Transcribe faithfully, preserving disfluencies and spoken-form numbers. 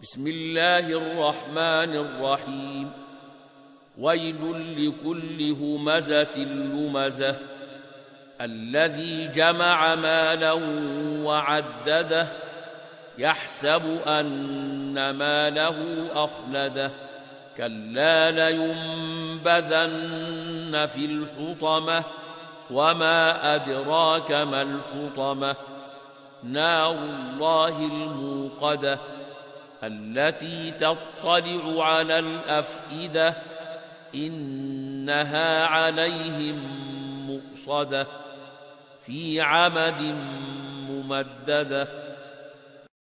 بسم الله الرحمن الرحيم. ويل لكل همزة لمزة الذي جمع مالا وعدده يحسب أن ماله أخلده كلا لينبذن في الحطمة وما أدراك ما الحطمة نار الله الموقدة التي تطلع على الأفئدة إنها عليهم مؤصدة في عمد ممددة.